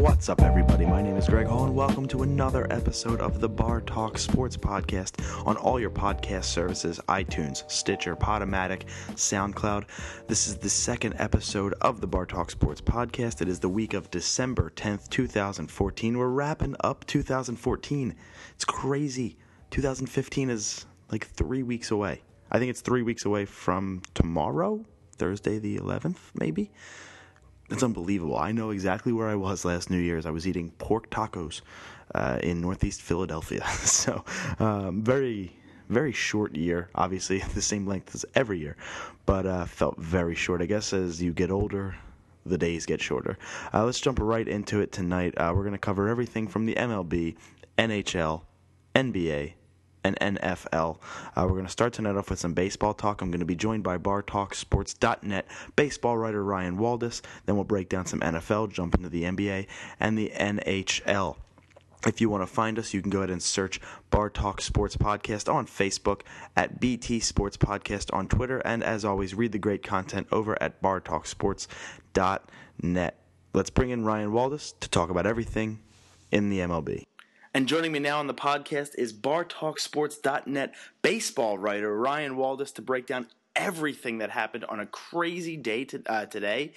What's up, everybody? My name is Greg Hall, and welcome to another episode of the Bar Talk Sports Podcast on all your podcast services, iTunes, Stitcher, Podomatic, SoundCloud. This is the second episode of the Bar Talk Sports Podcast. It is the week of December 10th, 2014. We're wrapping up 2014. It's crazy. 2015 is like 3 weeks away. I think it's 3 weeks away from tomorrow, Thursday the 11th, maybe? It's unbelievable. I know exactly where I was last New Year's. I was eating pork tacos in Northeast Philadelphia. So, very, very short year. Obviously, the same length as every year, but felt very short. I guess as you get older, the days get shorter. Let's jump right into it tonight. We're going to cover everything from the MLB, NHL, NBA, and NFL. We're going to start tonight off with some baseball talk. I'm going to be joined by BarTalkSports.net baseball writer Ryan Waldis. Then we'll break down some NFL, jump into the NBA and the NHL. If you want to find us, you can go ahead and search Bar Talk Sports Podcast on Facebook, at BT Sports Podcast on Twitter, and as always, read the great content over at BarTalkSports.net. Let's bring in Ryan Waldis to talk about everything in the MLB. And joining me now on the podcast is BarTalkSports.net baseball writer Ryan Waldis to break down everything that happened on a crazy day today.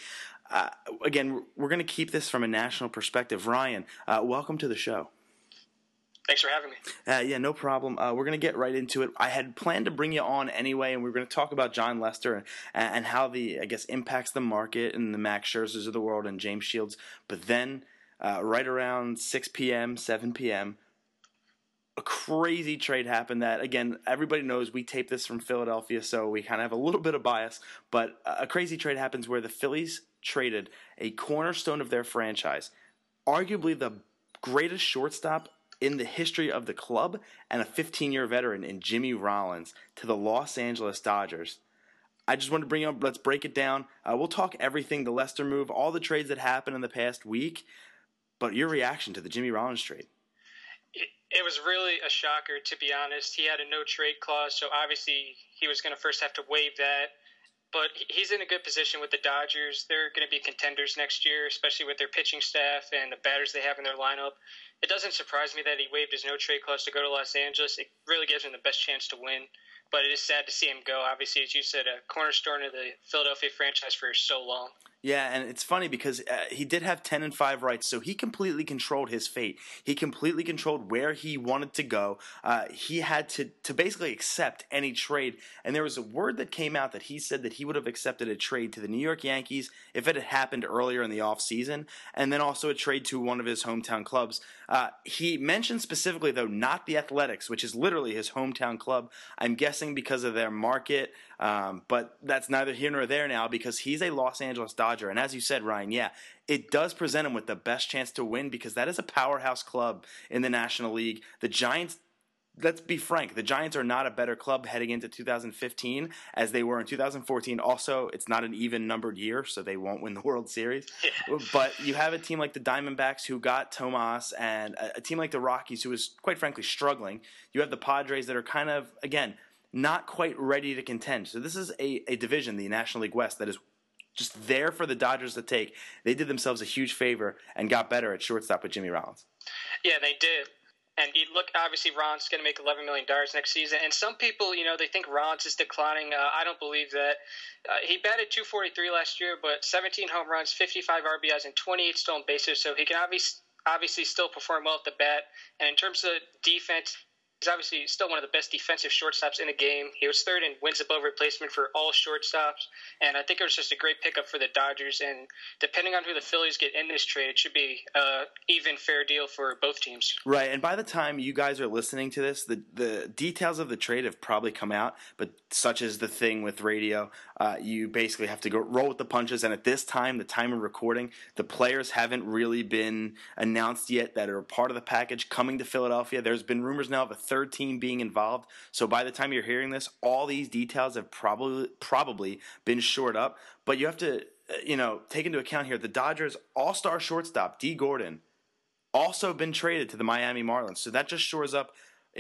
Again, we're going to keep this from a national perspective. Ryan, welcome to the show. Thanks for having me. Yeah, no problem. We're going to get right into it. I had planned to bring you on anyway, and we were going to talk about Jon Lester and how impacts the market and the Max Scherzers of the world and James Shields. But then right around 6 p.m., 7 p.m., a crazy trade happened that, again, everybody knows we tape this from Philadelphia, so we kind of have a little bit of bias, but a crazy trade happens where the Phillies traded a cornerstone of their franchise, arguably the greatest shortstop in the history of the club, and a 15-year veteran in Jimmy Rollins, to the Los Angeles Dodgers. I just wanted to bring up, let's break it down. We'll talk everything, the Lester move, all the trades that happened in the past week. But your reaction to the Jimmy Rollins trade? It was really a shocker, to be honest. He had a no-trade clause, so obviously he was going to first have to waive that. But he's in a good position with the Dodgers. They're going to be contenders next year, especially with their pitching staff and the batters they have in their lineup. It doesn't surprise me that he waived his no-trade clause to go to Los Angeles. It really gives him the best chance to win. But it is sad to see him go. Obviously, as you said, a cornerstone of the Philadelphia franchise for so long. Yeah, and it's funny because he did have 10-5 rights, so he completely controlled his fate. He completely controlled where he wanted to go. He had to basically accept any trade, and there was a word that came out that he said that he would have accepted a trade to the New York Yankees if it had happened earlier in the offseason, and then also a trade to one of his hometown clubs. He mentioned specifically, though, not the Athletics, which is literally his hometown club. I'm guessing because of their market, but that's neither here nor there now because he's a Los Angeles Dodger. And as you said, Ryan, yeah, it does present him with the best chance to win because that is a powerhouse club in the National League. The Giants, let's be frank, the Giants are not a better club heading into 2015 as they were in 2014. Also, it's not an even-numbered year, so they won't win the World Series. But you have a team like the Diamondbacks who got Tomas and a team like the Rockies who is, quite frankly, struggling. You have the Padres that are kind of, again, not quite ready to contend. So this is a division, the National League West, that is just there for the Dodgers to take. They did themselves a huge favor and got better at shortstop with Jimmy Rollins. Yeah, they did. And you look, obviously, Rollins is going to make $11 million next season. And some people, they think Rollins is declining. I don't believe that. He batted .243 last year, but 17 home runs, 55 RBIs, and 28 stolen bases. So he can obviously still perform well at the bat. And in terms of defense, he's obviously still one of the best defensive shortstops in the game. He was third in wins above replacement for all shortstops, and I think it was just a great pickup for the Dodgers. And depending on who the Phillies get in this trade, it should be an even fair deal for both teams. Right, and by the time you guys are listening to this, the details of the trade have probably come out, but such is the thing with radio. You basically have to go roll with the punches, and at this time, the time of recording, the players haven't really been announced yet that are part of the package coming to Philadelphia. There's been rumors now of a third team being involved, so by the time you're hearing this, all these details have probably been shored up, but you have to take into account here, the Dodgers all-star shortstop, D. Gordon, also been traded to the Miami Marlins, so that just shores up,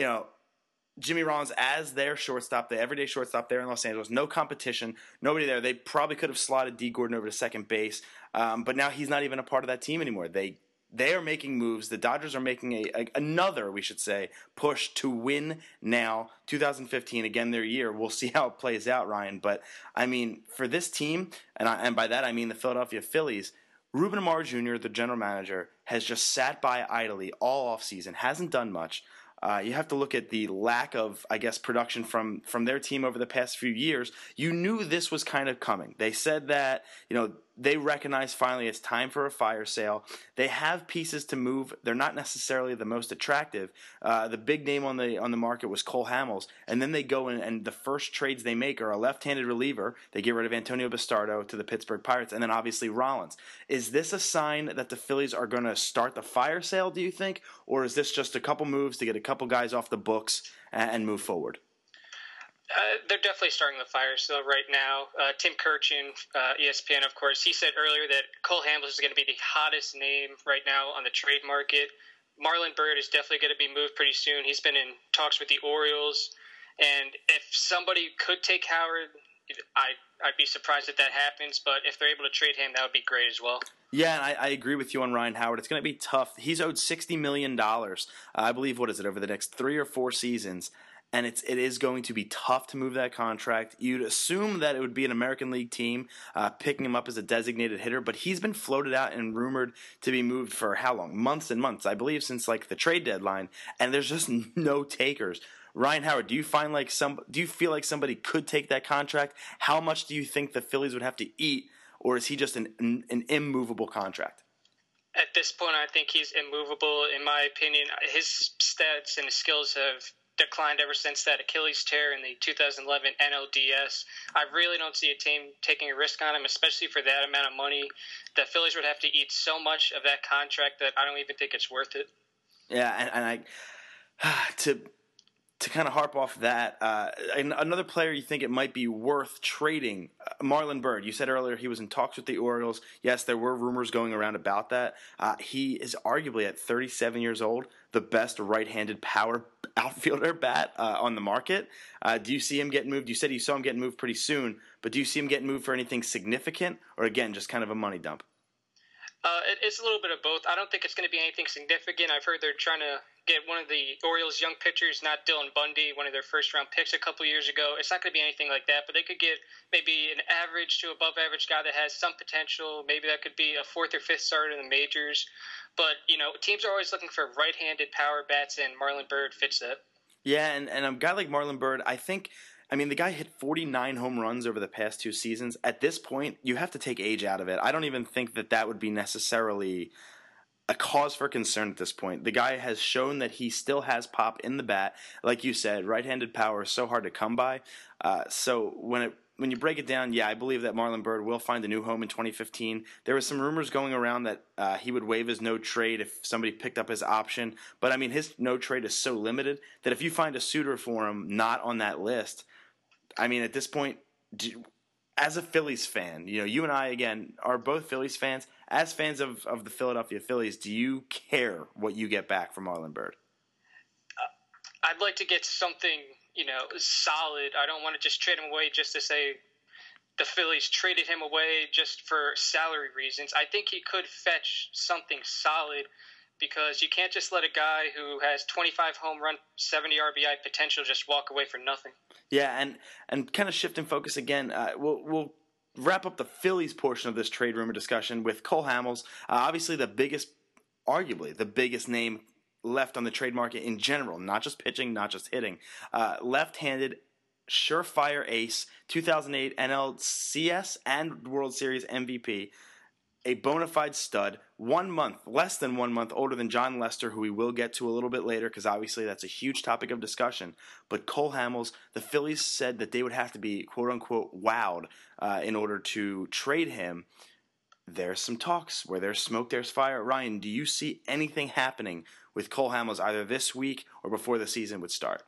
Jimmy Rollins as their shortstop, the everyday shortstop there in Los Angeles. No competition, nobody there. They probably could have slotted D. Gordon over to second base, but now he's not even a part of that team anymore. They they are making moves. The Dodgers are making another, we should say, push to win now. 2015, again, their year. We'll see how it plays out, Ryan. But, I mean, for this team, and by that I mean the Philadelphia Phillies, Ruben Amaro Jr., the general manager, has just sat by idly all offseason, hasn't done much. You have to look at the lack of, I guess, production from their team over the past few years. You knew this was kind of coming. They said that, they recognize finally it's time for a fire sale. They have pieces to move. They're not necessarily the most attractive. The big name on the market was Cole Hamels, and then they go in and the first trades they make are a left-handed reliever. They get rid of Antonio Bastardo to the Pittsburgh Pirates, and then obviously Rollins. Is this a sign that the Phillies are going to start the fire sale, do you think, or is this just a couple moves to get a couple guys off the books and move forward? They're definitely starting the fire sale right now. Tim Kurkjian, ESPN, of course, he said earlier that Cole Hamels is going to be the hottest name right now on the trade market. Marlon Byrd is definitely going to be moved pretty soon. He's been in talks with the Orioles. And if somebody could take Howard, I'd be surprised if that happens. But if they're able to trade him, that would be great as well. Yeah, and I agree with you on Ryan Howard. It's going to be tough. He's owed $60 million, I believe, over the next 3 or 4 seasons. And it is going to be tough to move that contract. You'd assume that it would be an American League team picking him up as a designated hitter, but he's been floated out and rumored to be moved for how long? Months and months, I believe, since the trade deadline. And there's just no takers. Ryan Howard, do you feel like somebody could take that contract? How much do you think the Phillies would have to eat, or is he just an immovable contract? At this point, I think he's immovable. In my opinion, his stats and his skills have declined ever since that Achilles tear in the 2011 NLDS. I really don't see a team taking a risk on him, especially for that amount of money. The Phillies would have to eat so much of that contract that I don't even think it's worth it. Yeah, and to kind of harp off that, another player you think it might be worth trading, Marlon Byrd. You said earlier he was in talks with the Orioles. Yes, there were rumors going around about that. He is arguably, at 37 years old, the best right-handed power outfielder bat on the market. Do you see him getting moved? You said you saw him getting moved pretty soon, but do you see him getting moved for anything significant, or again, just kind of a money dump? It's a little bit of both. I don't think it's going to be anything significant. I've heard they're trying to get one of the Orioles' young pitchers, not Dylan Bundy, one of their first-round picks a couple years ago. It's not going to be anything like that, but they could get maybe an average to above-average guy that has some potential. Maybe that could be a 4th or 5th starter in the majors. But, teams are always looking for right-handed power bats, and Marlon Byrd fits that. Yeah, and a guy like Marlon Byrd, the guy hit 49 home runs over the past 2 seasons. At this point, you have to take age out of it. I don't even think that would be necessarily a cause for concern at this point. The guy has shown that he still has pop in the bat. Like you said, right-handed power is so hard to come by. So when you break it down, yeah, I believe that Marlon Byrd will find a new home in 2015. There was some rumors going around that he would waive his no trade if somebody picked up his option. But, his no trade is so limited that if you find a suitor for him not on that list, at this point, as a Phillies fan, you and I, again, are both Phillies fans. As fans of the Philadelphia Phillies, do you care what you get back from Marlon Byrd? I'd like to get something, solid. I don't want to just trade him away just to say the Phillies traded him away just for salary reasons. I think he could fetch something solid, because you can't just let a guy who has 25 home run, 70 RBI potential just walk away for nothing. Yeah, and kind of shifting focus again, we'll wrap up the Phillies portion of this trade rumor discussion with Cole Hamels. Obviously arguably the biggest name left on the trade market in general, not just pitching, not just hitting. Left-handed, surefire ace, 2008 NLCS and World Series MVP. A bona fide stud, less than 1 month older than John Lester, who we will get to a little bit later because obviously that's a huge topic of discussion. But Cole Hamels, the Phillies said that they would have to be quote-unquote wowed in order to trade him. There's some talks. Where there's smoke, there's fire. Ryan, do you see anything happening with Cole Hamels either this week or before the season would start?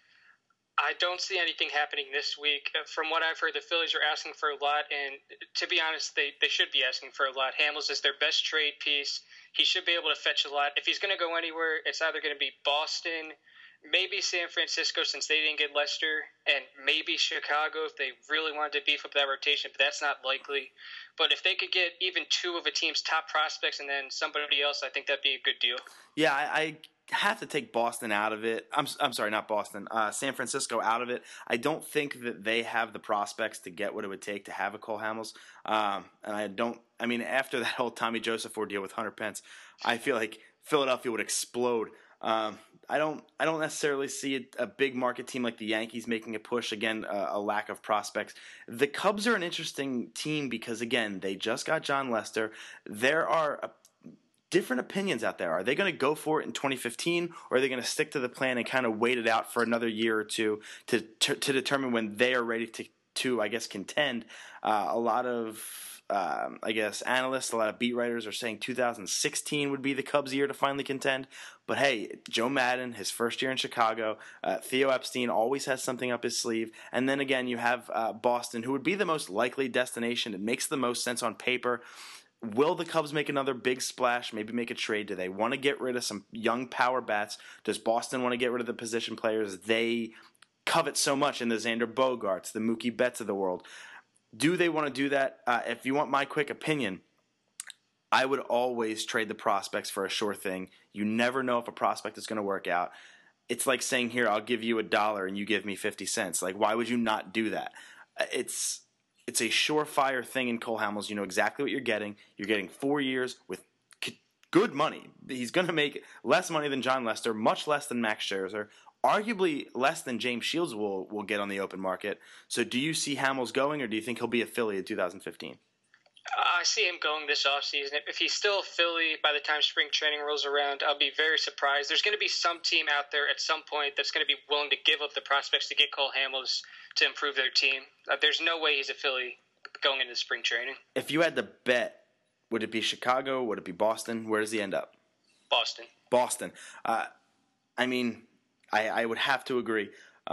I don't see anything happening this week. From what I've heard, the Phillies are asking for a lot, and to be honest, they should be asking for a lot. Hamels is their best trade piece. He should be able to fetch a lot. If he's going to go anywhere, it's either going to be Boston, maybe San Francisco since they didn't get Lester, and maybe Chicago if they really wanted to beef up that rotation, but that's not likely. But if they could get even two of a team's top prospects and then somebody else, I think that'd be a good deal. Yeah, I have to take Boston out of it. I'm sorry, not Boston. San Francisco out of it. I don't think that they have the prospects to get what it would take to have a Cole Hamels. And I don't. I mean, after that whole Tommy Joseph ordeal with Hunter Pence, I feel like Philadelphia would explode. I don't necessarily see a big market team like the Yankees making a push. Again, a lack of prospects. The Cubs are an interesting team because, again, they just got John Lester. There are different opinions out there. Are they going to go for it in 2015, or are they going to stick to the plan and kind of wait it out for another year or two to determine when they are ready to I guess, contend? A lot of I guess analysts, a lot of beat writers are saying 2016 would be the Cubs' year to finally contend. But hey, Joe Maddon, his first year in Chicago, Theo Epstein always has something up his sleeve. And then again, you have Boston, who would be the most likely destination. It makes the most sense on paper. Will the Cubs make another big splash, maybe make a trade? Do they want to get rid of some young power bats? Does Boston want to get rid of the position players they covet so much in the Xander Bogaerts, the Mookie Betts of the world? Do they want to do that? If you want my quick opinion, I would always trade the prospects for a sure thing. You never know if a prospect is going to work out. It's like saying, here, I'll give you $1 and you give me 50 cents. Like, why would you not do that? It's a surefire thing in Cole Hamels. You know exactly what you're getting. You're getting 4 years with good money. He's going to make less money than John Lester, much less than Max Scherzer, arguably less than James Shields will get on the open market. So do you see Hamels going, or do you think he'll be a Philly in 2015? I see him going this offseason. If he's still a Philly by the time spring training rolls around, I'll be very surprised. There's going to be some team out there at some point that's going to be willing to give up the prospects to get Cole Hamels to improve their team. There's no way he's a Philly going into spring training. If you had to bet, would it be Chicago? Would it be Boston? Where does he end up? Boston. Boston. I mean, I would have to agree.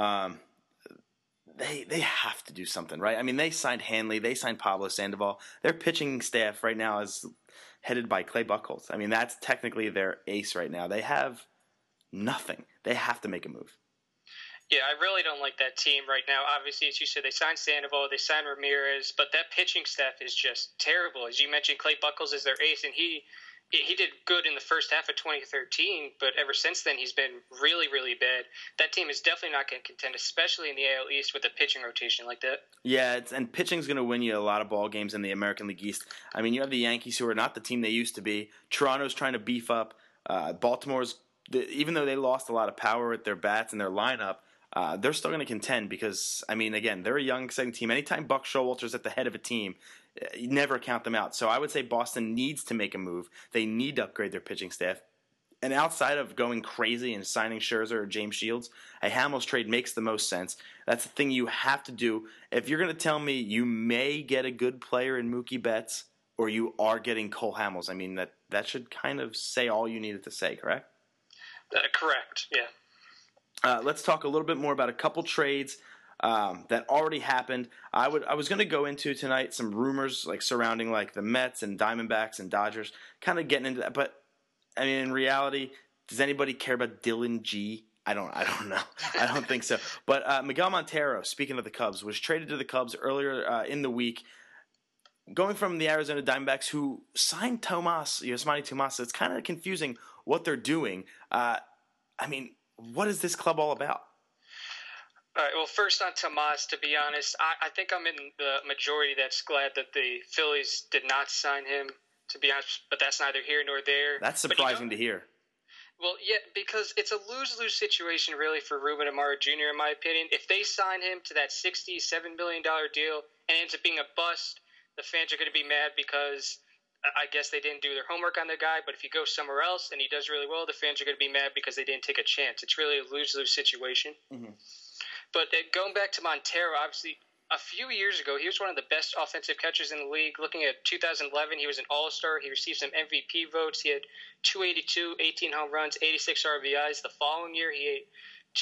They have to do something, right? I mean, they signed Hanley. They signed Pablo Sandoval. Their pitching staff right now is headed by Clay Buchholz. I mean, that's technically their ace right now. They have nothing. They have to make a move. Yeah, I really don't like that team right now. Obviously, as you said, they signed Sandoval, they signed Ramirez, but that pitching staff is just terrible. As you mentioned, Clay Buchholz is their ace, and he did good in the first half of 2013, but ever since then he's been really, really bad. That team is definitely not going to contend, especially in the AL East with a pitching rotation like that. Yeah, and pitching's going to win you a lot of ball games in the American League East. I mean, you have the Yankees, who are not the team they used to be. Toronto's trying to beef up. Baltimore's, even though they lost a lot of power at their bats and their lineup, they're still going to contend because, I mean, again, they're a young, exciting team. Anytime Buck Showalter's at the head of a team, you never count them out. So I would say Boston needs to make a move. They need to upgrade their pitching staff. And outside of going crazy and signing Scherzer or James Shields, a Hamels trade makes the most sense. That's the thing you have to do. If you're going to tell me you may get a good player in Mookie Betts or you are getting Cole Hamels, I mean, that should kind of say all you needed to say, correct? Correct, yeah. Let's talk a little bit more about a couple trades that already happened. I was going to go into tonight some rumors like surrounding like the Mets and Diamondbacks and Dodgers, kind of getting into that. But I mean, in reality, does anybody care about Dylan G? I don't know. I don't think so. But Miguel Montero, speaking of the Cubs, was traded to the Cubs earlier in the week. Going from the Arizona Diamondbacks, who signed Yasmani Tomas, it's kind of confusing what they're doing. I mean, what is this club all about? All right, well, first on Tomas, to be honest, I think I'm in the majority that's glad that the Phillies did not sign him, to be honest, but that's neither here nor there. That's surprising to hear. Well, yeah, because it's a lose-lose situation, really, for Ruben Amaro Jr., in my opinion. If they sign him to that $67 million deal and it ends up being a bust, the fans are going to be mad because I guess they didn't do their homework on the guy. But if he goes somewhere else and he does really well, the fans are going to be mad because they didn't take a chance. It's really a lose-lose situation. Mm-hmm. But going back to Montero, obviously, a few years ago, he was one of the best offensive catchers in the league. Looking at 2011, he was an all-star. He received some MVP votes. He had 282, 18 home runs, 86 RBIs. The following year, he had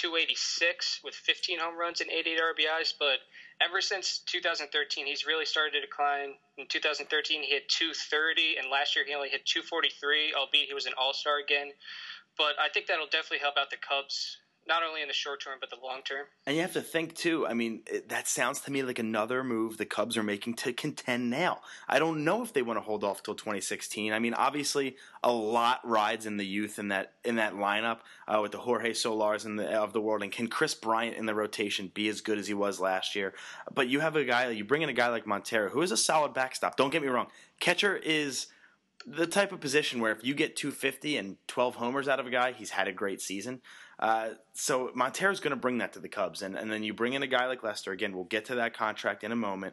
286 with 15 home runs and 88 RBIs. But ever since 2013, he's really started to decline. In 2013, he hit 230, and last year he only hit 243, albeit he was an all-star again. But I think that'll definitely help out the Cubs not only in the short term but the long term. And you have to think, too, I mean, that sounds to me like another move the Cubs are making to contend now. I don't know if they want to hold off till 2016. I mean, obviously, a lot rides in the youth in that lineup with the Jorge Solars of the world. And can Chris Bryant in the rotation be as good as he was last year? But you have you bring in a guy like Montero, who is a solid backstop. Don't get me wrong. Catcher is the type of position where if you get 250 and 12 homers out of a guy, he's had a great season. So Montero's going to bring that to the Cubs. And then you bring in a guy like Lester. Again, we'll get to that contract in a moment.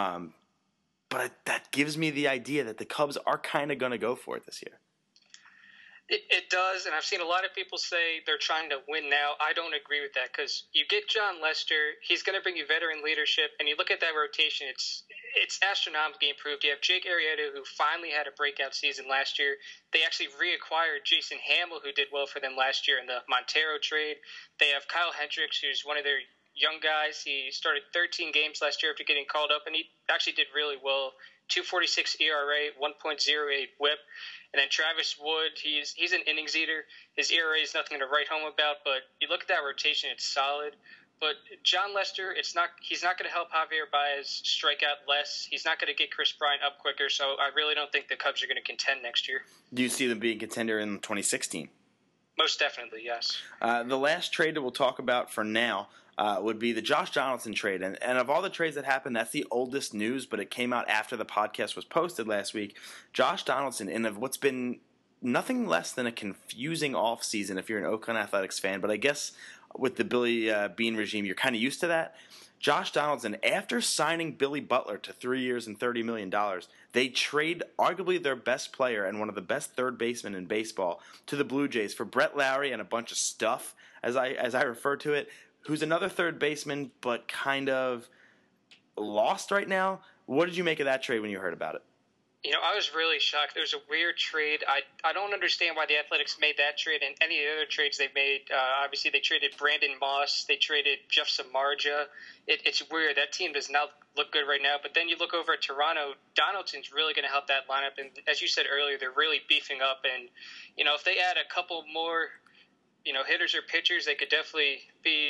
But that gives me the idea that the Cubs are kind of going to go for it this year. It does, and I've seen a lot of people say they're trying to win now. I don't agree with that because you get Jon Lester, he's going to bring you veteran leadership, and you look at that rotation, it's astronomically improved. You have Jake Arrieta, who finally had a breakout season last year. They actually reacquired Jason Hamill, who did well for them last year in the Montero trade. They have Kyle Hendricks, who's one of their young guys. He started 13 games last year after getting called up, and he actually did really well. 2.46 ERA, 1.08 WHIP. And then Travis Wood, he's an innings eater. His ERA is nothing to write home about, but you look at that rotation, it's solid. But Jon Lester, he's not going to help Javier Baez strike out less. He's not going to get Chris Bryant up quicker, so I really don't think the Cubs are going to contend next year. Do you see them being a contender in 2016? Most definitely, yes. The last trade that we'll talk about for now would be the Josh Donaldson trade. And of all the trades that happened, that's the oldest news, but it came out after the podcast was posted last week. Josh Donaldson, in what's been nothing less than a confusing offseason if you're an Oakland Athletics fan, but I guess with the Billy Beane regime, you're kind of used to that. Josh Donaldson, after signing Billy Butler to 3 years and $30 million, they trade arguably their best player and one of the best third basemen in baseball to the Blue Jays for Brett Lowry and a bunch of stuff, as I refer to it, who's another third baseman but kind of lost right now. What did you make of that trade when you heard about it? You know, I was really shocked. It was a weird trade. I don't understand why the Athletics made that trade and any of the other trades they made. Obviously, they traded Brandon Moss. They traded Jeff Samardzija. It's weird. That team does not look good right now. But then you look over at Toronto. Donaldson's really going to help that lineup. And as you said earlier, they're really beefing up. And, you know, if they add a couple more, you know, hitters or pitchers, they could definitely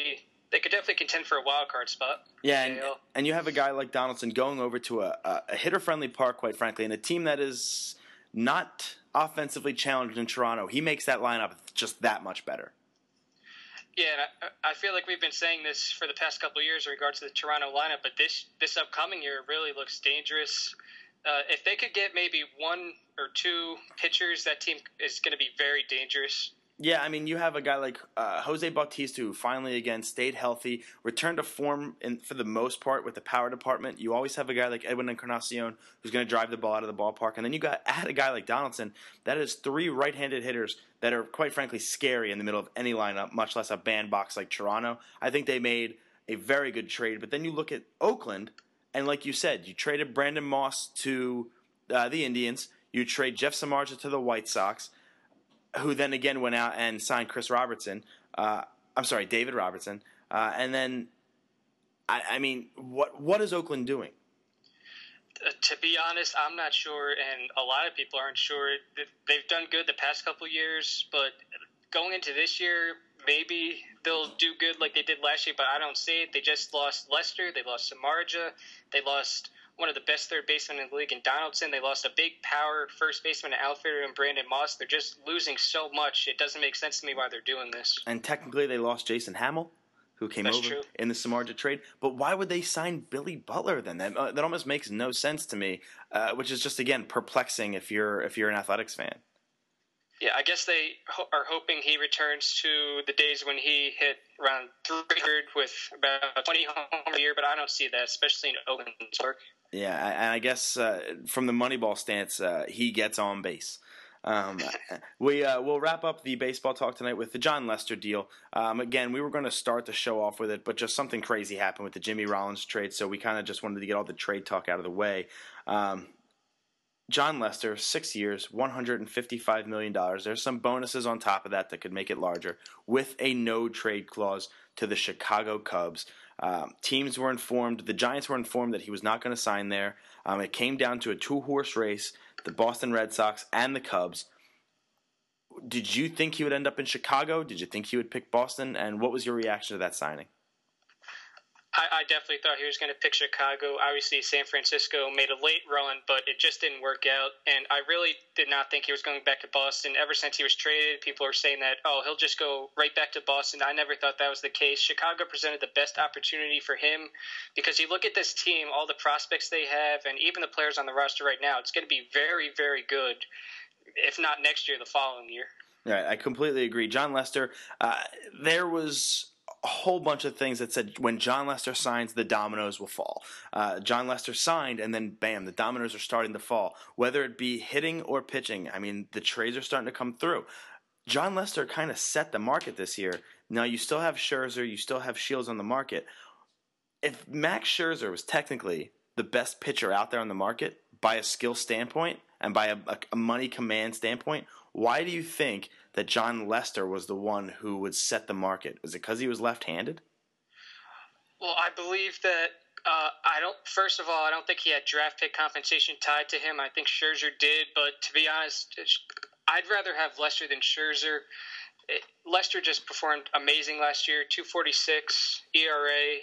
contend for a wild card spot. Yeah, and you have a guy like Donaldson going over to a hitter-friendly park, quite frankly, and a team that is not offensively challenged in Toronto. He makes that lineup just that much better. Yeah, and I feel like we've been saying this for the past couple of years in regards to the Toronto lineup, but this upcoming year really looks dangerous. If they could get maybe one or two pitchers, that team is going to be very dangerous. Yeah, I mean, you have a guy like Jose Bautista who finally, again, stayed healthy, returned to form for the most part with the power department. You always have a guy like Edwin Encarnacion who's going to drive the ball out of the ballpark. And then you add a guy like Donaldson that is three right-handed hitters that are, quite frankly, scary in the middle of any lineup, much less a bandbox like Toronto. I think they made a very good trade. But then you look at Oakland, and like you said, you traded Brandon Moss to the Indians. You trade Jeff Samardzija to the White Sox, who then again went out and signed David Robertson. And then, I mean, what is Oakland doing? To be honest, I'm not sure, and a lot of people aren't sure. They've done good the past couple of years, but going into this year, maybe they'll do good like they did last year, but I don't see it. They just lost Lester. They lost Samardzija. They lost one of the best third basemen in the league in Donaldson. They lost a big power first baseman and outfielder in Brandon Moss. They're just losing so much. It doesn't make sense to me why they're doing this. And technically they lost Jason Hamill, who came over in the Samardzija trade. But why would they sign Billy Butler then? That almost makes no sense to me, which is just, again, perplexing if you're an Athletics fan. Yeah, I guess they are hoping he returns to the days when he hit around 300 with about 20 homers a year, but I don't see that, especially in Oakland's work. Yeah, and I guess from the Moneyball stance, he gets on base. We'll wrap up the baseball talk tonight with the Jon Lester deal. Again, we were going to start the show off with it, but just something crazy happened with the Jimmy Rollins trade, so we kind of just wanted to get all the trade talk out of the way. Jon Lester, 6 years, $155 million. There's some bonuses on top of that could make it larger, with a no-trade clause to the Chicago Cubs. Teams were informed, the Giants were informed that he was not going to sign there. It came down to a two-horse race, the Boston Red Sox and the Cubs. Did you think he would end up in Chicago? Did you think he would pick Boston? And what was your reaction to that signing? I definitely thought he was going to pick Chicago. Obviously, San Francisco made a late run, but it just didn't work out. And I really did not think he was going back to Boston. Ever since he was traded, people were saying that, oh, he'll just go right back to Boston. I never thought that was the case. Chicago presented the best opportunity for him because you look at this team, all the prospects they have, and even the players on the roster right now, it's going to be very, very good, if not next year, the following year. Right, I completely agree. Jon Lester, there was a whole bunch of things that said when Jon Lester signs, the dominoes will fall. Jon Lester signed, and then bam, the dominoes are starting to fall. Whether it be hitting or pitching, I mean, the trades are starting to come through. Jon Lester kind of set the market this year. Now, you still have Scherzer, you still have Shields on the market. If Max Scherzer was technically the best pitcher out there on the market by a skill standpoint and by a money command standpoint, why do you think that Jon Lester was the one who would set the market? Was it because he was left-handed? Well, I believe that First of all, I don't think he had draft pick compensation tied to him. I think Scherzer did, but to be honest, I'd rather have Lester than Scherzer. Lester just performed amazing last year. 2.46 ERA,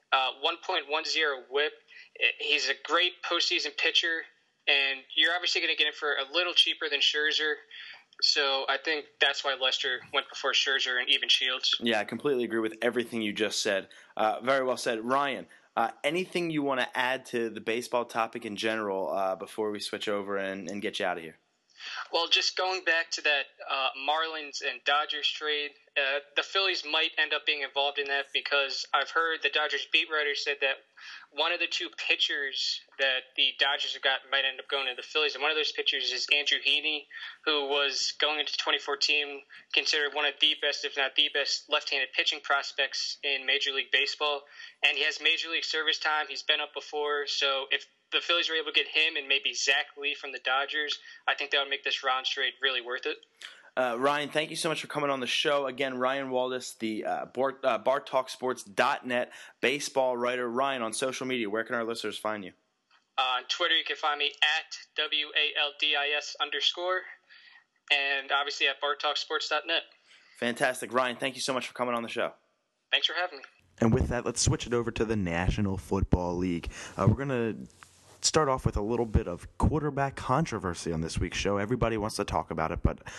1.10 WHIP. He's a great postseason pitcher, and you're obviously going to get him for a little cheaper than Scherzer. So I think that's why Lester went before Scherzer and even Shields. Yeah, I completely agree with everything you just said. Very well said. Ryan, anything you want to add to the baseball topic in general before we switch over and get you out of here? Well, just going back to that Marlins and Dodgers trade, the Phillies might end up being involved in that because I've heard the Dodgers beat writer said that one of the two pitchers that the Dodgers have got might end up going to the Phillies, and one of those pitchers is Andrew Heaney, who was going into 2014 considered one of the best, if not the best, left-handed pitching prospects in Major League Baseball, and he has Major League service time. He's been up before, so if the Phillies were able to get him and maybe Zach Lee from the Dodgers, I think that would make this Ron trade really worth it. Ryan, thank you so much for coming on the show. Again, Ryan Waldis, the BarTalkSports.net baseball writer. Ryan, on social media, where can our listeners find you? On Twitter, you can find me at WALDIS_, and obviously at BarTalkSports.net. Fantastic. Ryan, thank you so much for coming on the show. Thanks for having me. And with that, let's switch it over to the National Football League. We're going to start off with a little bit of quarterback controversy on this week's show. Everybody wants to talk about it, but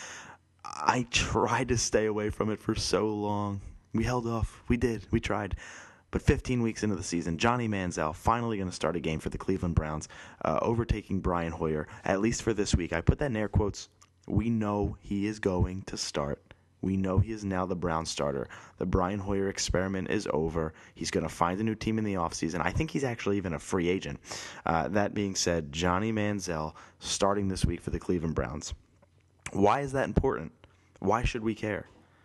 I tried to stay away from it for so long. We held off. We did. We tried. But 15 weeks into the season, Johnny Manziel finally going to start a game for the Cleveland Browns, overtaking Brian Hoyer, at least for this week. I put that in air quotes. We know he is going to start. We know he is now the Browns starter. The Brian Hoyer experiment is over. He's going to find a new team in the offseason. I think he's actually even a free agent. That being said, Johnny Manziel starting this week for the Cleveland Browns. Why is that important? Why should we care?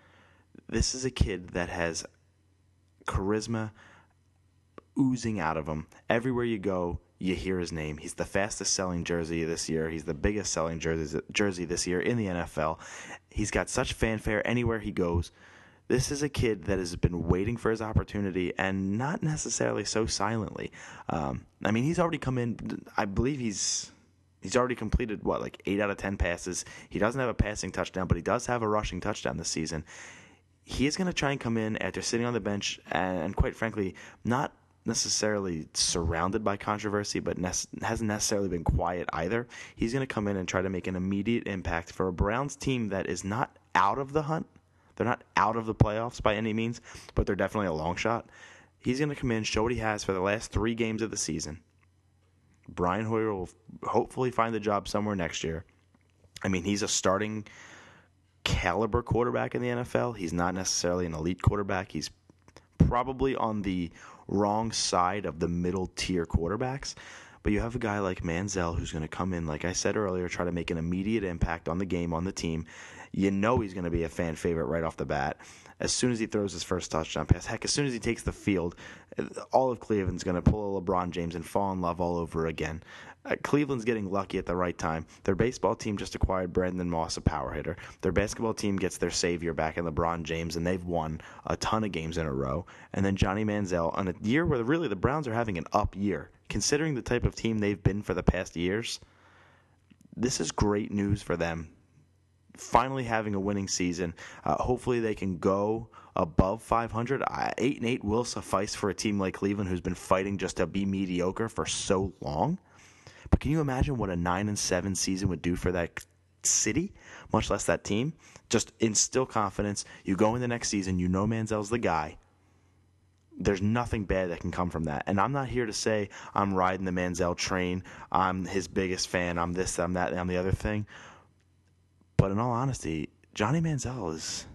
This is a kid that has charisma oozing out of him. Everywhere you go, you hear his name. He's the fastest selling jersey this year. He's the biggest selling jersey this year in the NFL. He's got such fanfare anywhere he goes. This is a kid that has been waiting for his opportunity and not necessarily so silently. I mean, he's already come in. I believe he's already completed, 8 out of 10 passes. He doesn't have a passing touchdown, but he does have a rushing touchdown this season. He is going to try and come in after sitting on the bench and quite frankly, not necessarily surrounded by controversy, but hasn't necessarily been quiet either. He's going to come in and try to make an immediate impact for a Browns team that is not out of the hunt. They're not out of the playoffs by any means, but they're definitely a long shot. He's going to come in, show what he has for the last 3 games of the season. Brian Hoyer will hopefully find the job somewhere next year. I mean, he's a starting caliber quarterback in the NFL. He's not necessarily an elite quarterback. He's probably on the wrong side of the middle tier quarterbacks. But you have a guy like Manziel who's going to come in, like I said earlier, try to make an immediate impact on the game, on the team. You know he's going to be a fan favorite right off the bat. As soon as he throws his first touchdown pass, heck, as soon as he takes the field, all of Cleveland's going to pull a LeBron James and fall in love all over again. Cleveland's getting lucky at the right time. Their baseball team just acquired Brandon Moss, a power hitter. Their basketball team gets their savior back in LeBron James, and they've won a ton of games in a row. And then Johnny Manziel, on a year where really the Browns are having an up year, considering the type of team they've been for the past years, this is great news for them. finally having a winning season. Hopefully they can go above 500. 8-8 will suffice for a team like Cleveland, who's been fighting just to be mediocre for so long. But can you imagine what a 9-7 season would do for that city, much less that team? Just instill confidence. You go in the next season, you know Manziel's the guy. There's nothing bad that can come from that. And I'm not here to say I'm riding the Manziel train, I'm his biggest fan, I'm this, I'm that, I'm the other thing. But in all honesty, Johnny Manziel is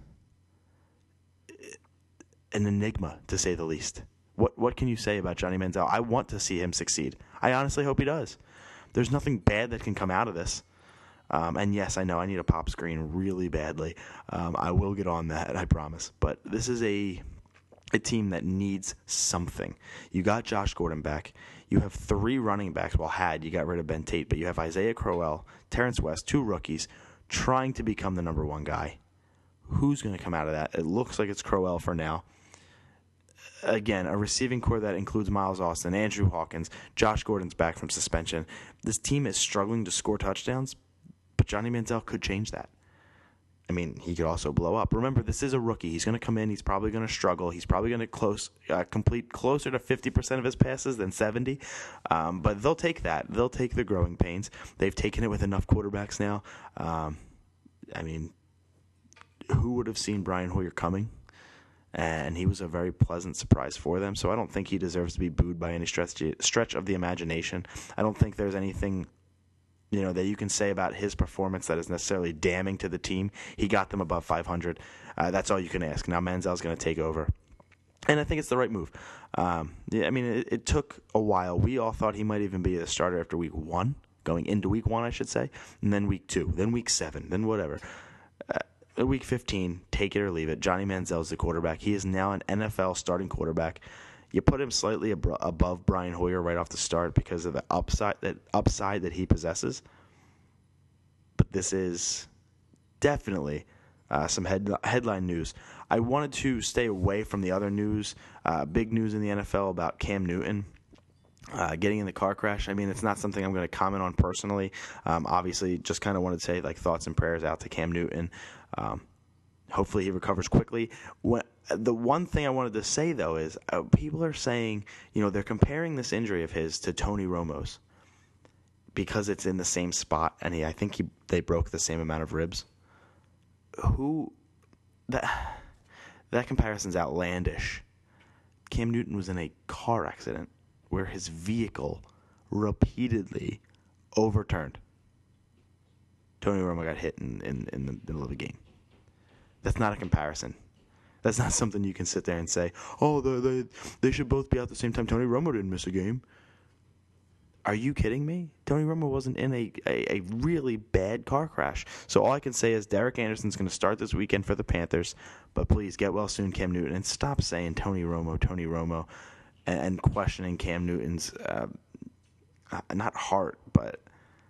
an enigma, to say the least. What can you say about Johnny Manziel? I want to see him succeed. I honestly hope he does. There's nothing bad that can come out of this. And yes, I know I need a pop screen really badly. I will get on that, I promise. But this is a team that needs something. You got Josh Gordon back. You have 3 running backs. Well, you got rid of Ben Tate, but you have Isaiah Crowell, Terrence West, 2 rookies, trying to become the number 1 guy. Who's going to come out of that? It looks like it's Crowell for now. Again, a receiving core that includes Miles Austin, Andrew Hawkins, Josh Gordon's back from suspension. This team is struggling to score touchdowns, but Johnny Manziel could change that. I mean, he could also blow up. Remember, this is a rookie. He's going to come in. He's probably going to struggle. He's probably going to complete closer to 50% of his passes than 70. But they'll take that. They'll take the growing pains. They've taken it with enough quarterbacks now. I mean, who would have seen Brian Hoyer coming? And he was a very pleasant surprise for them. So I don't think he deserves to be booed by any stretch of the imagination. I don't think there's anything that you can say about his performance that is necessarily damning to the team. He got them above 500. That's all you can ask. Now Manziel's going to take over. And I think it's the right move. It took a while. We all thought he might even be the starter after week 1, going into week 1, I should say, and then week 2, then week 7, then whatever. Week 15, take it or leave it. Johnny Manziel's the quarterback. He is now an NFL starting quarterback. You put him slightly above Brian Hoyer right off the start because of the upside that he possesses. But this is definitely some headline news. I wanted to stay away from the other news, big news in the NFL about Cam Newton getting in the car crash. I mean, it's not something I'm going to comment on personally. Obviously, just kind of wanted to say thoughts and prayers out to Cam Newton. Hopefully he recovers quickly. The one thing I wanted to say, though, is people are saying, they're comparing this injury of his to Tony Romo's because it's in the same spot, and I think they broke the same amount of ribs. That comparison's outlandish. Cam Newton was in a car accident where his vehicle repeatedly overturned. Tony Romo got hit in the middle of a game. That's not a comparison. That's not something you can sit there and say, oh, they should both be out at the same time. Tony Romo didn't miss a game. Are you kidding me? Tony Romo wasn't in a really bad car crash. So all I can say is Derek Anderson's going to start this weekend for the Panthers, but please get well soon, Cam Newton, and stop saying Tony Romo, and questioning Cam Newton's, not heart, but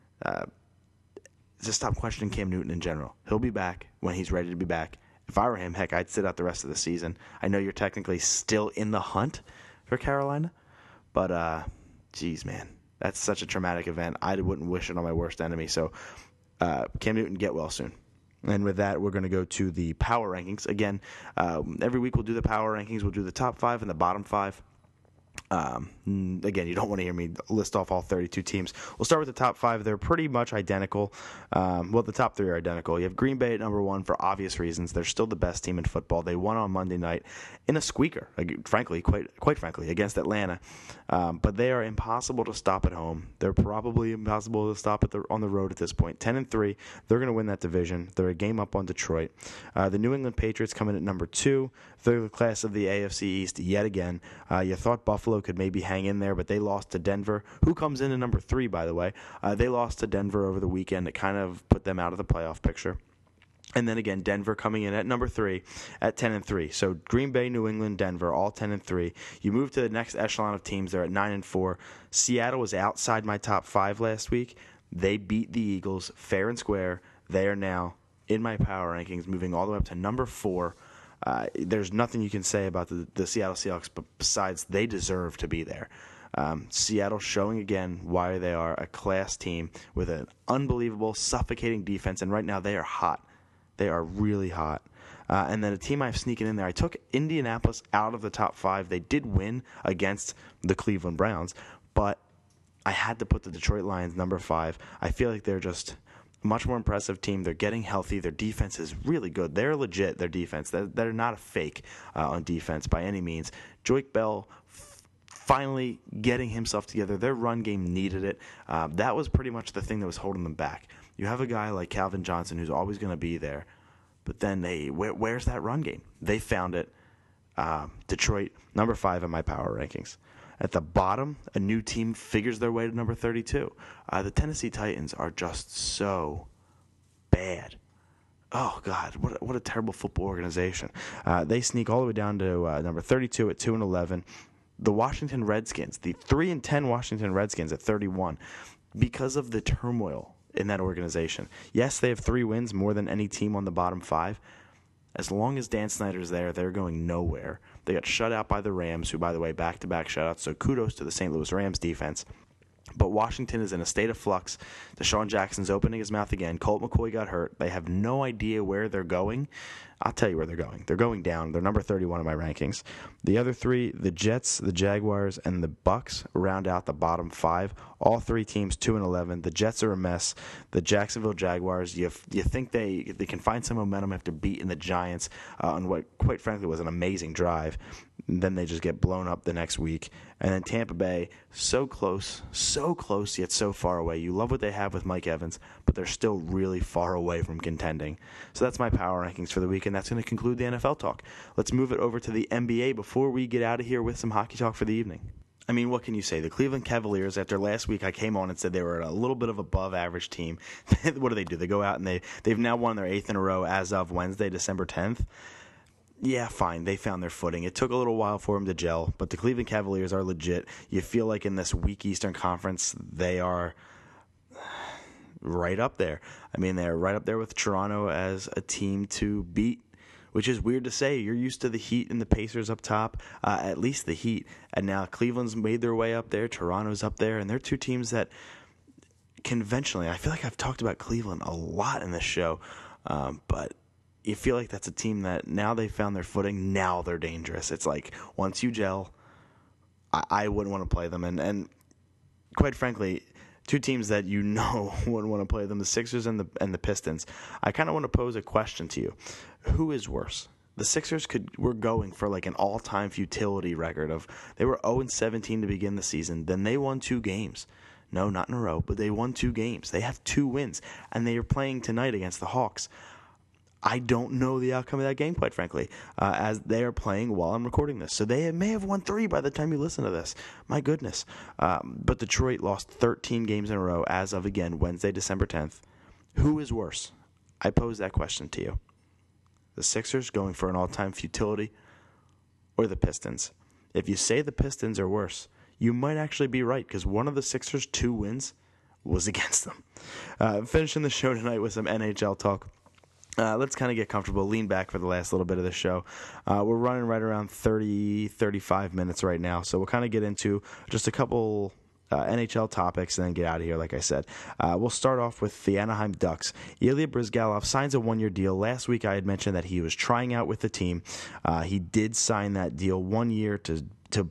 just stop questioning Cam Newton in general. He'll be back when he's ready to be back. If I were him, heck, I'd sit out the rest of the season. I know you're technically still in the hunt for Carolina, but, geez, man, that's such a traumatic event. I wouldn't wish it on my worst enemy. So, Cam Newton, get well soon. And with that, we're going to go to the power rankings. Again, every week we'll do the power rankings. We'll do the top 5 and the bottom 5. Again, you don't want to hear me list off all 32 teams. We'll start with the top 5. They're pretty much identical. The top 3 are identical. You have Green Bay at number 1 for obvious reasons. They're still the best team in football. They won on Monday night in a squeaker, quite frankly, against Atlanta. But they are impossible to stop at home. They're probably impossible to stop on the road at this point. 10-3. They're going to win that division. They're a game up on Detroit. The New England Patriots come in at number 2. They're the class of the AFC East yet again. You thought Buffalo could maybe hang in there, but they lost to Denver, who comes in at number 3, by the way. They lost to Denver over the weekend. It kind of put them out of the playoff picture. And then again, Denver coming in at number 3 at 10-3. So Green Bay, New England, Denver, all 10-3. You move to the next echelon of teams. They're at 9-4. Seattle was outside my top 5 last week. They beat the Eagles fair and square. They are now in my power rankings, moving all the way up to number 4. There's nothing you can say about the Seattle Seahawks, but besides they deserve to be there. Seattle showing again why they are a class team with an unbelievable, suffocating defense, and right now they are hot. They are really hot. And then a team I've sneaking in there, I took Indianapolis out of the top 5. They did win against the Cleveland Browns, but I had to put the Detroit Lions number 5. I feel like they're just a much more impressive team. They're getting healthy. Their defense is really good. They're legit, their defense. They're not a fake on defense by any means. Joique Bell finally getting himself together. Their run game needed it. That was pretty much the thing that was holding them back. You have a guy like Calvin Johnson who's always going to be there, but then where's that run game? They found it. Detroit, number 5 in my power rankings. At the bottom, a new team figures their way to number 32. The Tennessee Titans are just so bad. Oh, God, what a terrible football organization. They sneak all the way down to number 32 at 2-11. The Washington Redskins, the 3-10 Washington Redskins at 31, because of the turmoil in that organization. Yes, they have 3 wins, more than any team on the bottom 5. As long as Dan Snyder's there, they're going nowhere. They got shut out by the Rams, who, by the way, back-to-back shutouts, so kudos to the St. Louis Rams defense. But Washington is in a state of flux. Deshaun Jackson's opening his mouth again. Colt McCoy got hurt. They have no idea where they're going. I'll tell you where they're going. They're going down. They're number 31 in my rankings. The other 3, the Jets, the Jaguars, and the Bucks, round out the bottom 5. All 3 teams 2-11. The Jets are a mess. The Jacksonville Jaguars, you think they can find some momentum after beating the Giants on what, quite frankly, was an amazing drive. And then they just get blown up the next week. And then Tampa Bay, so close, yet so far away. You love what they have with Mike Evans, but they're still really far away from contending. So that's my power rankings for the week, and that's going to conclude the NFL talk. Let's move it over to the NBA before we get out of here with some hockey talk for the evening. I mean, what can you say? The Cleveland Cavaliers, after last week I came on and said they were a little bit of above average team. What do? They go out and they've now won their 8th in a row as of Wednesday, December 10th. Yeah, fine. They found their footing. It took a little while for them to gel, but the Cleveland Cavaliers are legit. You feel like in this weak Eastern Conference, they are right up there. I mean, they're right up there with Toronto as a team to beat, which is weird to say. You're used to the Heat and the Pacers up top, at least the Heat. And now Cleveland's made their way up there. Toronto's up there. And they're 2 teams that conventionally, I feel like I've talked about Cleveland a lot in this show, but you feel like that's a team that now they found their footing, now they're dangerous. It's like once you gel, I wouldn't want to play them. And quite frankly, 2 teams that you know wouldn't want to play them, the Sixers and the Pistons. I kind of want to pose a question to you. Who is worse? The Sixers were going for like an all-time futility record of they were 0-17 to begin the season. Then they won 2 games. No, not in a row, but they won 2 games. They have 2 wins, and they are playing tonight against the Hawks. I don't know the outcome of that game, quite frankly, as they are playing while I'm recording this. So they may have won 3 by the time you listen to this. My goodness. But Detroit lost 13 games in a row as of, again, Wednesday, December 10th. Who is worse? I pose that question to you. The Sixers going for an all-time futility, or the Pistons? If you say the Pistons are worse, you might actually be right, because one of the Sixers' 2 wins was against them. Finishing the show tonight with some NHL talk. Let's kind of get comfortable, lean back for the last little bit of the show. We're running right around 35 minutes right now, so we'll kind of get into just a couple NHL topics and then get out of here, like I said. We'll start off with the Anaheim Ducks. Ilya Bryzgalov signs a 1-year deal. Last week I had mentioned that he was trying out with the team. He did sign that deal 1 year to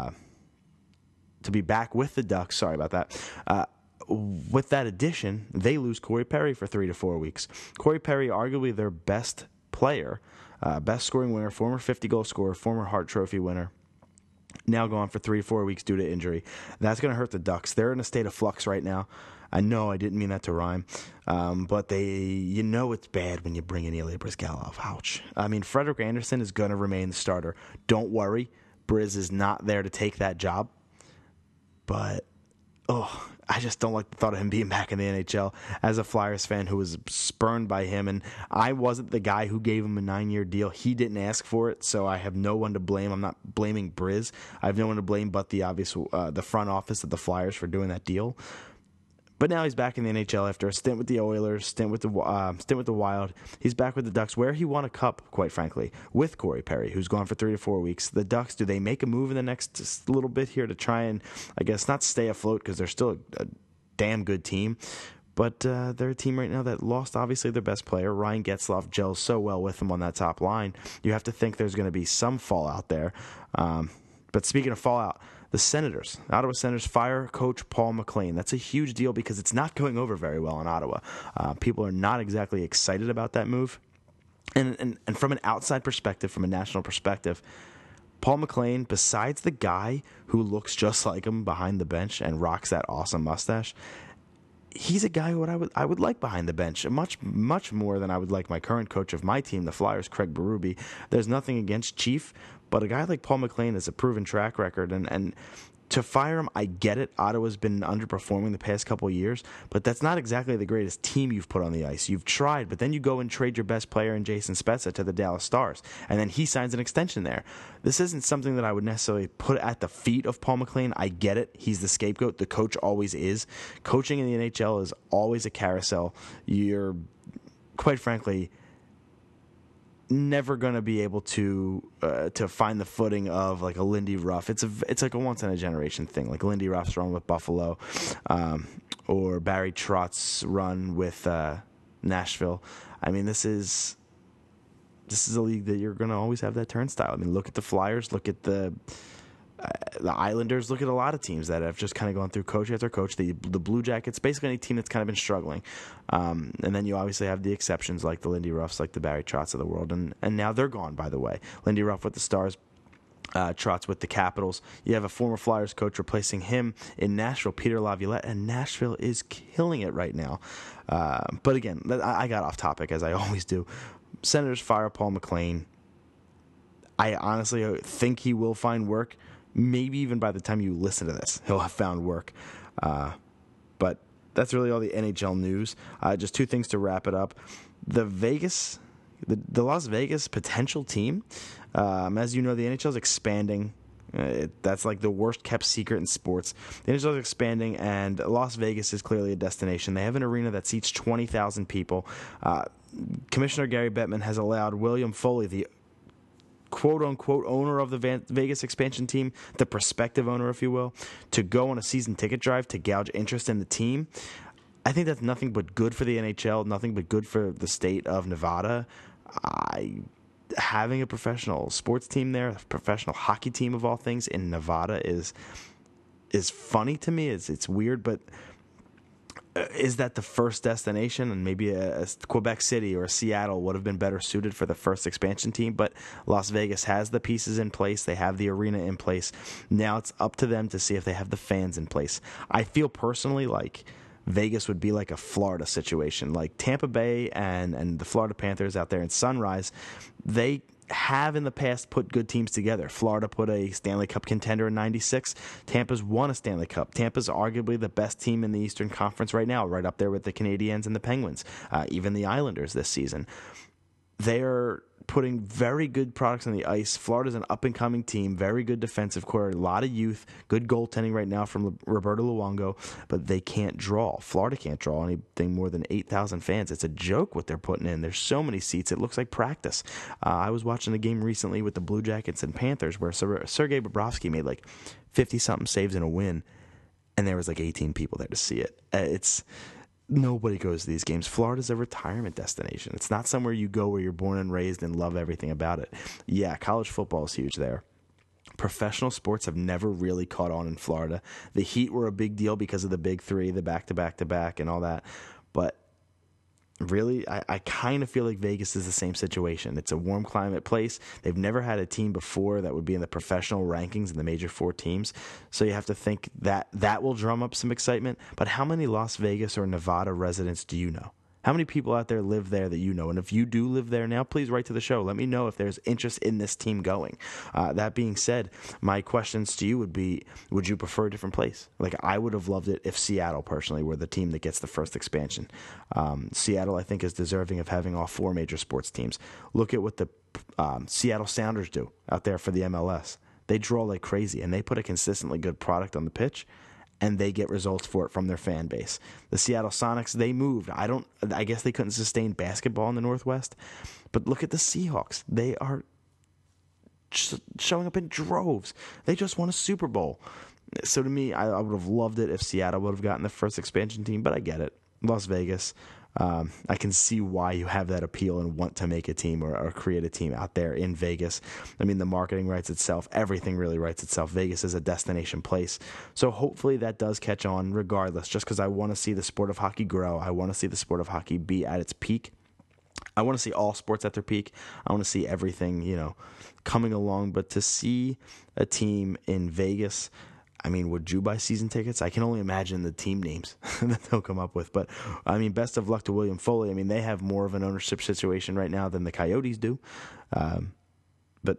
be back with the Ducks. Sorry about that. With that addition, they lose Corey Perry for 3 to 4 weeks. Corey Perry, arguably their best player, best scoring winner, former 50-goal scorer, former Hart Trophy winner, now gone for 3 to 4 weeks due to injury. That's going to hurt the Ducks. They're in a state of flux right now. I know I didn't mean that to rhyme, but it's bad when you bring in Ilya Bryzgalov. Ouch. I mean, Frederik Andersen is going to remain the starter. Don't worry. Briz is not there to take that job. But I just don't like the thought of him being back in the NHL as a Flyers fan who was spurned by him. And I wasn't the guy who gave him a 9-year deal. He didn't ask for it, so I have no one to blame. I'm not blaming Briz. I have no one to blame but the front office of the Flyers for doing that deal. But now he's back in the NHL after a stint with the Oilers, stint with the Wild. He's back with the Ducks, where he won a cup, quite frankly, with Corey Perry, who's gone for 3 to 4 weeks. The Ducks, do they make a move in the next little bit here to try and, I guess, not stay afloat because they're still a damn good team, But they're a team right now that lost, obviously, their best player. Ryan Getzlaf gels so well with them on that top line. You have to think there's going to be some fallout there. But speaking of fallout, the Senators, Ottawa Senators fire coach Paul McLean. That's a huge deal because it's not going over very well in Ottawa. People are not exactly excited about that move. And from an outside perspective, from a national perspective, Paul McLean, besides the guy who looks just like him behind the bench and rocks that awesome mustache, he's a guy who I would like behind the bench much more than I would like my current coach of my team, the Flyers, Craig Berube. There's nothing against Chief, but a guy like Paul McLean has a proven track record, and to fire him, I get it. Ottawa's been underperforming the past couple of years, but that's not exactly the greatest team you've put on the ice. You've tried, but then you go and trade your best player in Jason Spezza to the Dallas Stars, and then he signs an extension there. This isn't something that I would necessarily put at the feet of Paul McLean. I get it. He's the scapegoat. The coach always is. Coaching in the NHL is always a carousel. You're, quite frankly, never going to be able to find the footing of like a Lindy Ruff. It's like a once in a generation thing, like Lindy Ruff's run with Buffalo, or Barry Trotz's run with Nashville. I mean, this is a league that you're going to always have that turnstile. I mean, look at the Flyers, look at the Islanders, look at a lot of teams that have just kind of gone through coach after coach. The Blue Jackets, basically any team that's kind of been struggling. And then you obviously have the exceptions like the Lindy Ruffs, like the Barry Trotz of the world. And now they're gone, by the way. Lindy Ruff with the Stars, Trotz with the Capitals. You have a former Flyers coach replacing him in Nashville, Peter Laviolette, and Nashville is killing it right now. But again, I got off topic, as I always do. Senators fire Paul McLean. I honestly think he will find work. Maybe even by the time you listen to this, he'll have found work. But that's really all the NHL news. Just two things to wrap it up. The Las Vegas potential team, as you know, the NHL is expanding. That's like the worst kept secret in sports. The NHL is expanding, and Las Vegas is clearly a destination. They have an arena that seats 20,000 people. Commissioner Gary Bettman has allowed William Foley, the quote-unquote owner of the Vegas expansion team, the prospective owner, if you will, to go on a season ticket drive to gouge interest in the team. I think that's nothing but good for the NHL, nothing but good for the state of Nevada. Having a professional sports team there, a professional hockey team of all things in Nevada is funny to me. It's weird, but is that the first destination? And maybe a Quebec City or a Seattle would have been better suited for the first expansion team, but Las Vegas has the pieces in place. They have the arena in place. Now it's up to them to see if they have the fans in place. I feel personally like Vegas would be like a Florida situation, like Tampa Bay and the Florida Panthers out there in Sunrise. They have in the past put good teams together. Florida put a Stanley Cup contender in '96. Tampa's won a Stanley Cup. Tampa's arguably the best team in the Eastern Conference right now, right up there with the Canadiens and the Penguins, even the Islanders this season. They are putting very good products on the ice. Florida's an up-and-coming team, very good defensive core, a lot of youth, good goaltending right now from Roberto Luongo, but they can't draw. Florida can't draw anything more than 8,000 fans. It's a joke what they're putting in. There's so many seats, it looks like practice. I was watching a game recently with the Blue Jackets and Panthers where Sergei Bobrovsky made like 50-something saves in a win, and there was like 18 people there to see it. Nobody goes to these games. Florida's a retirement destination. It's not somewhere you go where you're born and raised and love everything about it. Yeah, college football is huge there. Professional sports have never really caught on in Florida. The Heat were a big deal because of the big three, the back-to-back-to-back and all that. But really, I kind of feel like Vegas is the same situation. It's a warm climate place. They've never had a team before that would be in the professional rankings in the major four teams. So you have to think that will drum up some excitement. But how many Las Vegas or Nevada residents do you know? How many people out there live there that you know? And if you do live there now, please write to the show. Let me know if there's interest in this team going. That being said, my questions to you would be, would you prefer a different place? Like, I would have loved it if Seattle, personally, were the team that gets the first expansion. Seattle, I think, is deserving of having all four major sports teams. Look at what the Seattle Sounders do out there for the MLS. They draw like crazy, and they put a consistently good product on the pitch, and they get results for it from their fan base. The Seattle Sonics, they moved. I guess they couldn't sustain basketball in the Northwest. But look at the Seahawks. They are showing up in droves. They just won a Super Bowl. So to me, I would have loved it if Seattle would have gotten the first expansion team, but I get it. Las Vegas. I can see why you have that appeal and want to make a team or create a team out there in Vegas. I mean, the marketing writes itself. Everything really writes itself. Vegas is a destination place. So hopefully that does catch on regardless, just because I want to see the sport of hockey grow. I want to see the sport of hockey be at its peak. I want to see all sports at their peak. I want to see everything, coming along. But to see a team in Vegas, I mean, would you buy season tickets? I can only imagine the team names that they'll come up with. But, I mean, best of luck to William Foley. I mean, they have more of an ownership situation right now than the Coyotes do. But,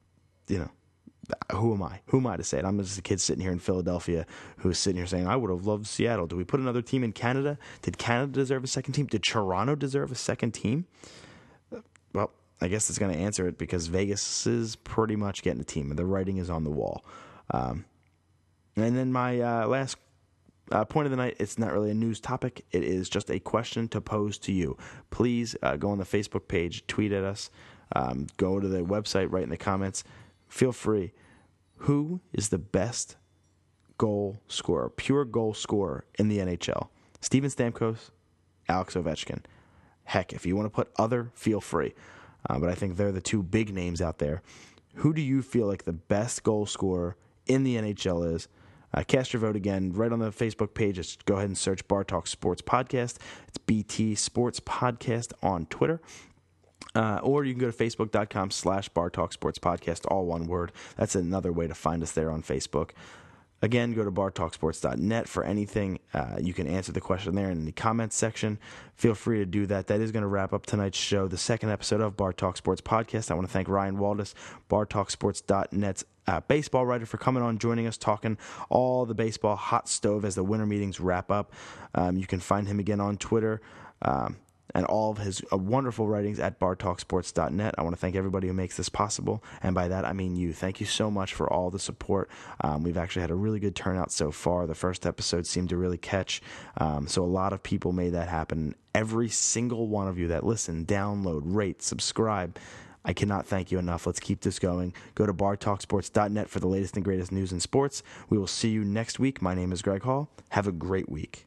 who am I? Who am I to say it? I'm just a kid sitting here in Philadelphia who's sitting here saying, I would have loved Seattle. Do we put another team in Canada? Did Canada deserve a second team? Did Toronto deserve a second team? Well, I guess it's going to answer it because Vegas is pretty much getting a team, and the writing is on the wall. And then my last point of the night, it's not really a news topic. It is just a question to pose to you. Please go on the Facebook page, tweet at us, go to the website, write in the comments. Feel free. Who is the best goal scorer, pure goal scorer in the NHL? Steven Stamkos, Alex Ovechkin. Heck, if you want to put other, feel free. But I think they're the two big names out there. Who do you feel like the best goal scorer in the NHL is? Cast your vote again right on the Facebook page. Just go ahead and search Bar Talk Sports Podcast. It's BT Sports Podcast on Twitter. Or you can go to facebook.com/Bar Talk Sports Podcast, all one word. That's another way to find us there on Facebook. Again, go to bartalksports.net for anything. You can answer the question there in the comments section. Feel free to do that. That is going to wrap up tonight's show, the second episode of Bar Talk Sports Podcast. I want to thank Ryan Waldis, bartalksports.net's baseball writer, for coming on, joining us, talking all the baseball hot stove as the winter meetings wrap up. You can find him again on Twitter. And all of his wonderful writings at bartalksports.net. I want to thank everybody who makes this possible, and by that I mean you. Thank you so much for all the support. We've actually had a really good turnout so far. The first episode seemed to really catch, so a lot of people made that happen. Every single one of you that listen, download, rate, subscribe, I cannot thank you enough. Let's keep this going. Go to bartalksports.net for the latest and greatest news in sports. We will see you next week. My name is Greg Hall. Have a great week.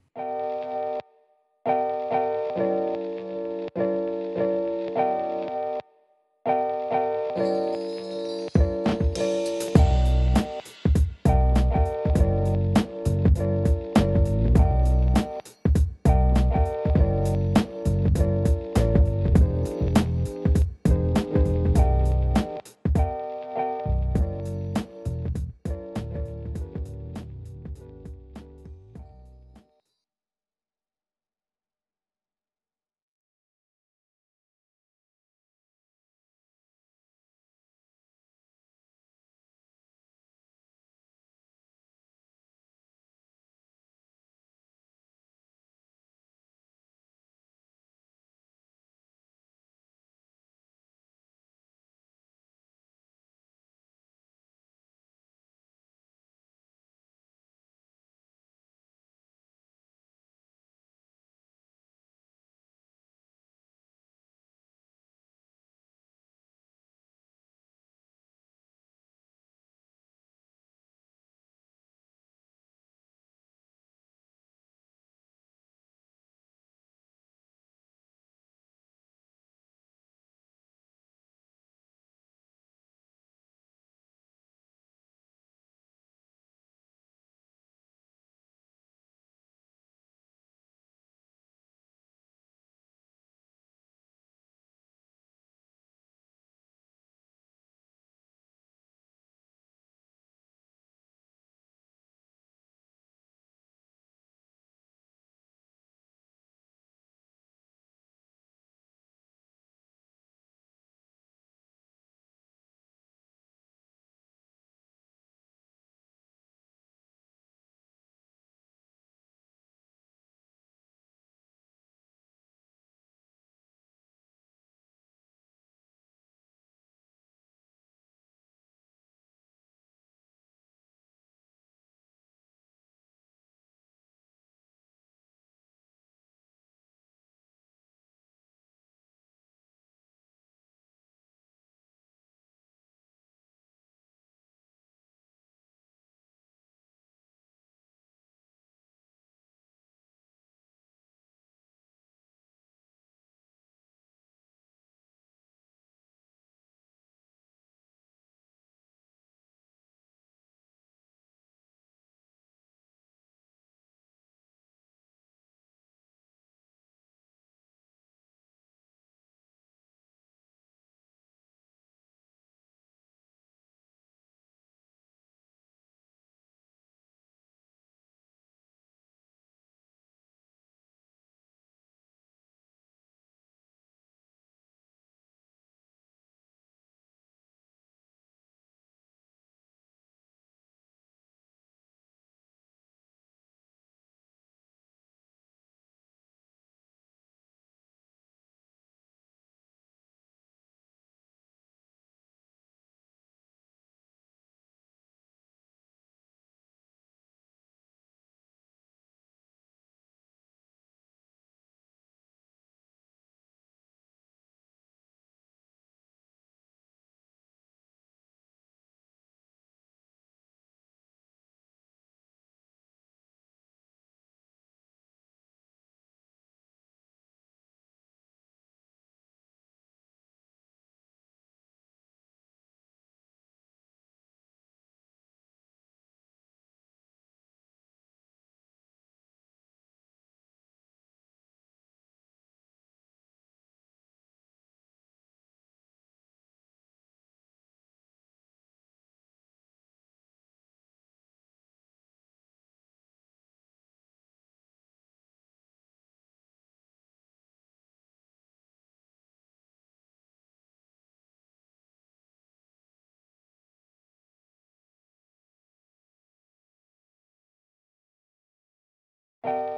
you.